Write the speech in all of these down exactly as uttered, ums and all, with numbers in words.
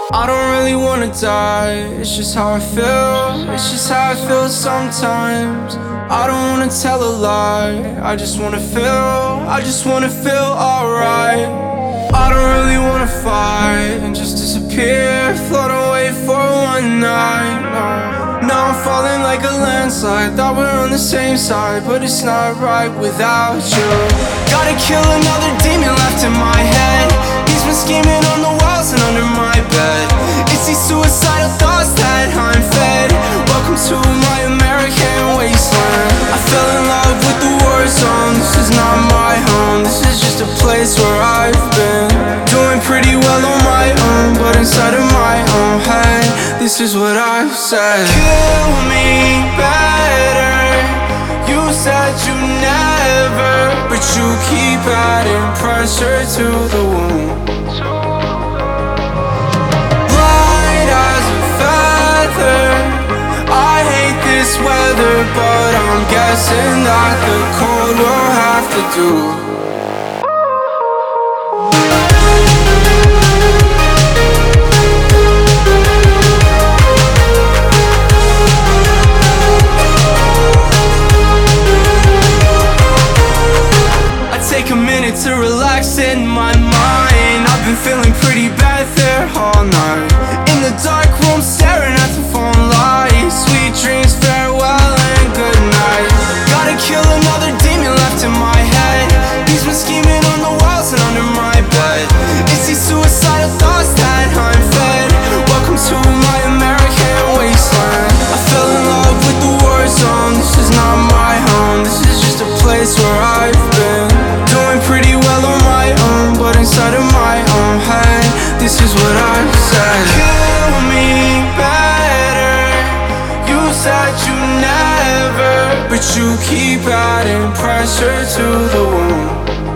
I don't really wanna die, it's just how I feel. It's just how I feel sometimes. I don't wanna tell a lie, I just wanna feel, I just wanna feel alright. I don't really wanna fight and just disappear, float away for one night. No. Now I'm falling like a landslide, thought we're on the same side, but it's not right without you. Gotta kill another demon left in my head. He's been scheming on the walls and under my bed. It's these suicidal thoughts that I'm fed. Welcome to my American wasteland. I fell in love with the war zone. This is not my home, this is just a place where I've been. Doing pretty well on my own, but inside of my own head, this is what I've said. Kill me better, you said you never, but you keep adding pressure to the wound. Light as a feather, I hate this weather, but I'm guessing that the cold will have to do. Take a minute to relax in my mind. I've been feeling pretty bad there all night. In the dark room staring at the phone lights. Sweet dreams, farewell and good night. Gotta kill another demon left in my head. He's been scheming on the walls and under my bed. It's these suicidal thoughts that I'm fed. Welcome to my American wasteland. I fell in love with the war zone. This is not my home, this is just a place where I've been. Pretty well on my own, but inside of my own head, this is what I've said. Kill me better, you said you never, but you keep adding pressure to the wound.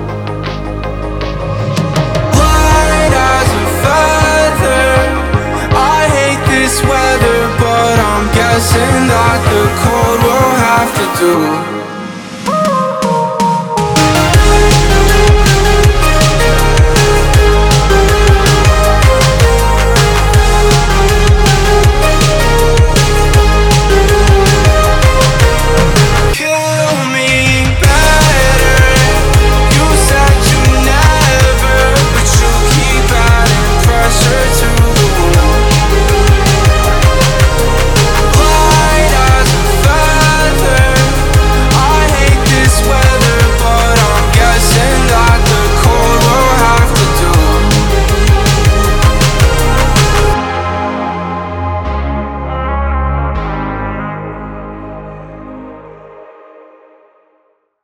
Light as a feather, I hate this weather, but I'm guessing that the cold will have to do.